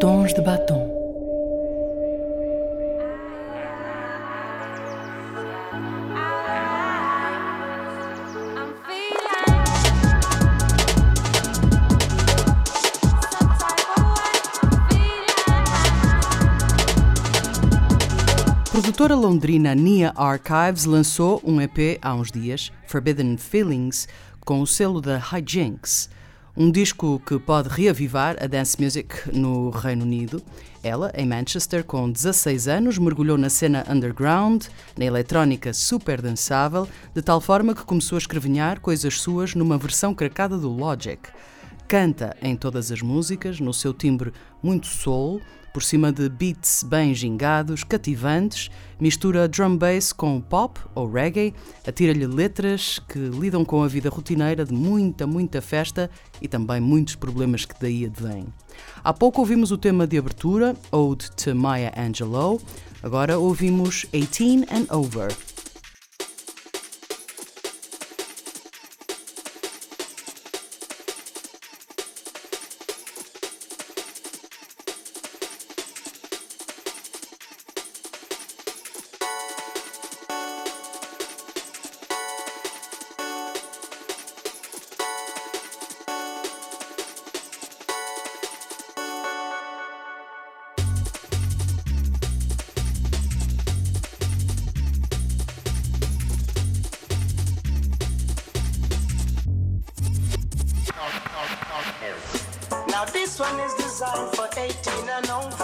Tons de Batom. A produtora londrina Nia Archives lançou um EP há uns dias, Forbidden Feelings, com o selo da Hijinks. Um disco que pode reavivar a dance music no Reino Unido. Ela, em Manchester, com 16 anos, mergulhou na cena underground, na eletrónica super dançável, de tal forma que começou a escrevinhar coisas suas numa versão cracada do Logic. Canta em todas as músicas, no seu timbre muito soul, por cima de beats bem gingados, cativantes, mistura drum bass com pop ou reggae, atira-lhe letras que lidam com a vida rotineira de muita festa e também muitos problemas que daí advêm. Há pouco ouvimos o tema de abertura, Ode to Maya Angelou, agora ouvimos 18 and Over. Now this one is designed for 18 and over.